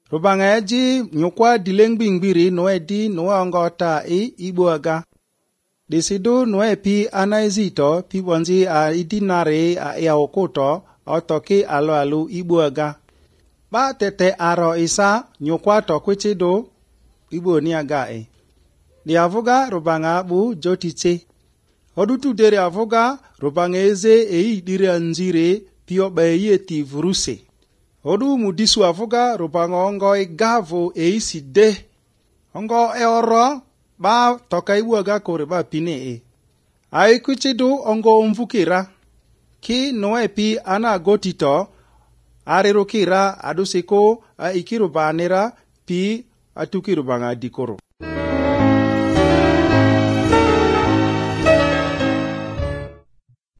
Rubanga eji nyukwa dilengbingbiri no edi no angota ibuaga. Desidu no epi anaizito pi bonzi a idinare a yaokoto otoki alu ibuaga. Ba tete aro isa nyukwa tokwichido ibu ni agae. Di avuga rubanga bu jotiche. Odutu dere avuga rubanga eze dire anzire pio bayeti vuruse. Odu mudisu avuga rubanga ongo igavo eiside. Ongo eoro ba toka ibuaga kore ba pine. Aikwichidu ongo umvukira. Ki noepi ana gotito arerokira adusiko ikirubanera pi atukirubanga dikoro.